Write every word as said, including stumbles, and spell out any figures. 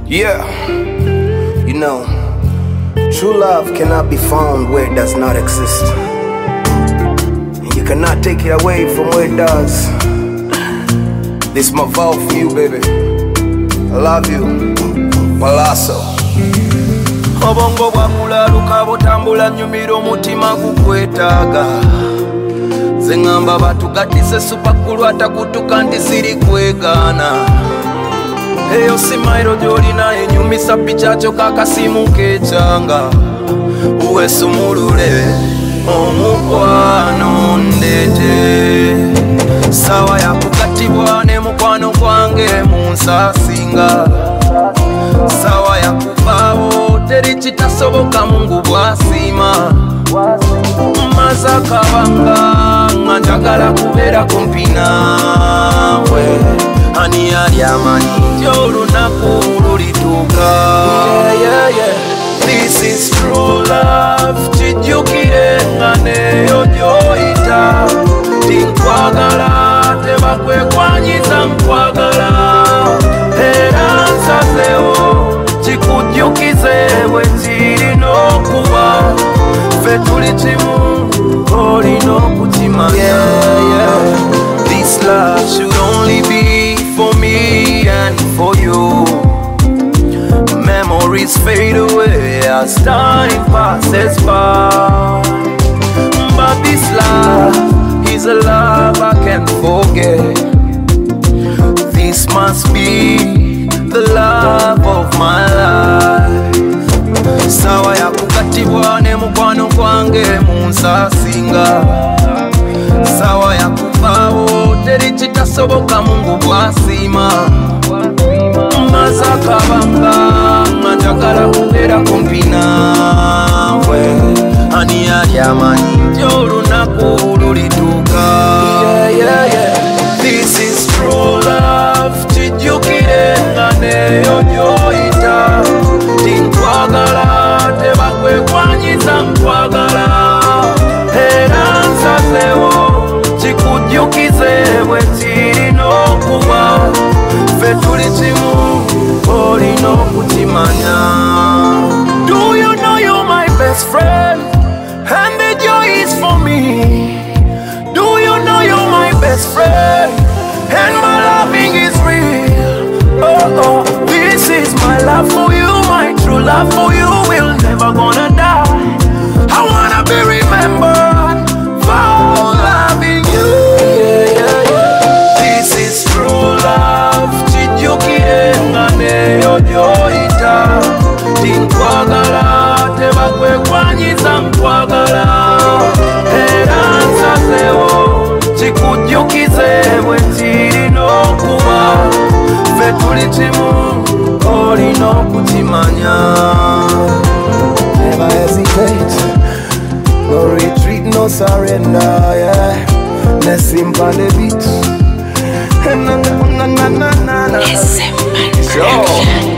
Yeah, you know, true love cannot be found where it does not exist. And you cannot take it away from where it does. This my vow for you, baby. I love you, Palazzo. Obongo bwakulaluka butambula nyumira omutima gukwetaaga. Zengamba batugatise supakulu atakutuka nti siri kwegaana. Eyo simairo gyolina enyumisa pichacho kakasimu kechanga. Uwe sumulule omukwano ndete. Sawa ya kukatibwa ne mukwano kwange munsasinga. Sawa ya kufawo teri kitasoboka Mungu bwasima. Mazaka banga njagala kubeera kumpi naawe. Ani yali amanyi olunaku lulituuka. Yeah, yeah, yeah. This is true love. Kijjukire nga neyo gy'oyita. Tinkwagala tebakwekwanyiza nkwagala. Era nsazeewo kikujjukize bwe kirina okuba. Ffe tuli kimu olina okukimanya. Yeah, yeah. This love should only be for me and for you. Memories fade away as time passes by. But this love is a love I can't forget. This must be the love of my life. Sawa ya kukatibwa ne mukwano kwange munsasinga. Sawa ya kufawo teri kitasoboka Mungu bwasima. Mazaka banga njagala kubeera kumpi naawe. Ani yali amanyi olunaku lulituuka. Yeah, yeah, yeah. This is true love. Kijjukire nga neyo gy'oyita. Tinkwagala tebakwekwanyiza nkwagala. Era nsazeewo kikujjukize bwe kirina okuba. Ffe tuli kimu olina okukimanya. Do you know you're my best friend and the joy is for me? Do you know you're my best friend and my loving is real? Oh oh, this is my love for you, my true love for you will never gonna die. I wanna be remembered for loving you. Yeah, yeah, yeah. This is true love. Kijjukire nga neyo gy'oyita. Tinkwagala tebakwekwanyiza nkwagala. Era nsazeewo kikujjukize bwe kirina okuba. Ffe tuli kimu olina okukimanya. Never hesitate, no retreat, no surrender, yeah. Let's sing on the beat. Na na na na na na. Let's sing on the beat.